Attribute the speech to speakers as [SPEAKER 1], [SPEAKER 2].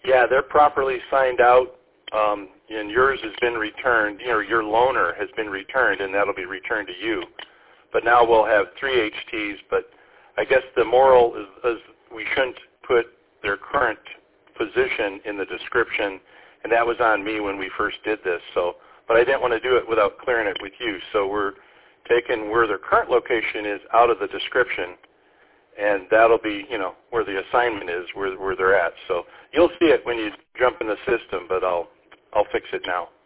[SPEAKER 1] Yeah, they're properly signed out, and yours has been returned. Your loaner has been returned, and that'll be returned to you. But now we'll have 3 HTs, but I guess the moral is we shouldn't put their current position in the description, and that was on me when we first did this. But I didn't want to do it without clearing it with you. So we're taking where their current location is out of the description, and that'll be, where the assignment is, where they're at. So you'll see it when you jump in the system, but I'll fix it now.